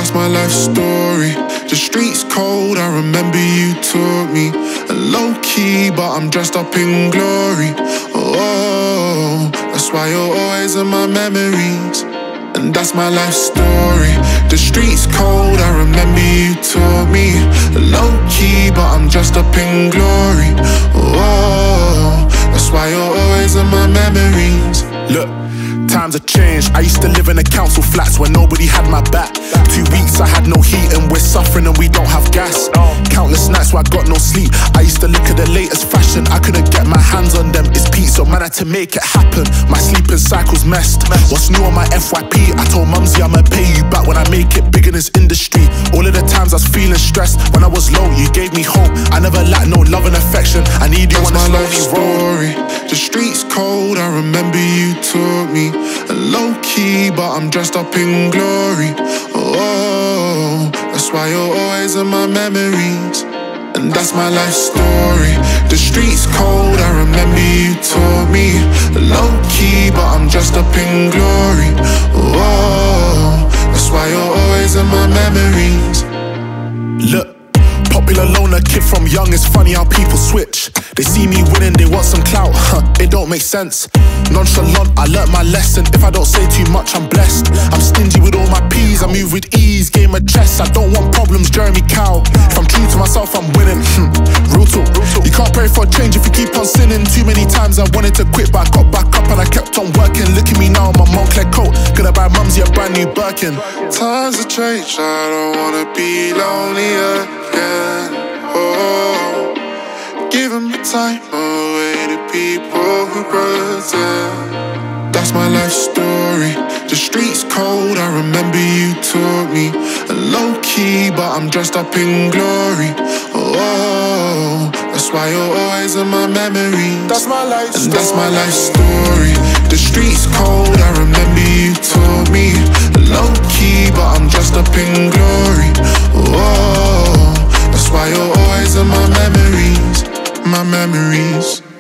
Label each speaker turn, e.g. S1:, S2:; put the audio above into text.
S1: that's my life story. The streets cold, I remember you taught me. And low key, but I'm dressed up in glory. Oh, that's why you're always in my memories. And that's my life story. The streets cold, I remember you taught me. Low key, but I'm dressed up in glory. Oh, that's why you're always in my memories.
S2: Look, times have changed. I used to live in a council flats where nobody had my back. 2 weeks I had no heat and we're suffering and we don't have gas. Countless nights where I got no sleep. I used to look at the latest fashion, I couldn't get my hands on them. It's Pete, so man I had to make it happen. My sleeping cycle's messed. What's new on my FYP? I told Mumsy I'ma pay you back when I make it big in this industry. All of the times I was feeling stressed, when I was low you gave me hope. I never lacked no love and affection. I need you on this lonely road.
S1: The streets cold, I remember you taught me. Low key, but I'm dressed up in glory. Oh, that's why you're always in my memories. And that's my life story. The streets cold, I remember you taught me. Low key, but I'm dressed up in glory. Oh, that's why you're always in my memories.
S2: Look, popular loner, kid from young, it's funny how people switch. They see me winning, they want some clout, it don't make sense. Nonchalant, I learnt my lesson. If I don't say too much, I'm blessed. I'm stingy with all my P's, I move with ease, game of chess. I don't want problems, Jeremy Cow. If I'm true to myself, I'm winning. Real talk. You can't pray for a change if you keep on sinning. Too many times I wanted to quit, but I got back up and I kept on working. Look at me now, my Moncler coat. Gonna buy Mumsy a brand new Birkin.
S1: Times have changed, I don't wanna be lonely again. Oh, giving my time away to people who pretend. That's my life story. The streets cold, I remember you taught me. Low key, but I'm dressed up in glory. Oh, that's why you're always in my memories.
S2: That's my life story.
S1: And that's my life story. The streets cold, I remember you taught me. Low key, but I'm dressed up in glory. Oh, that's why you're always in my memories. My memories.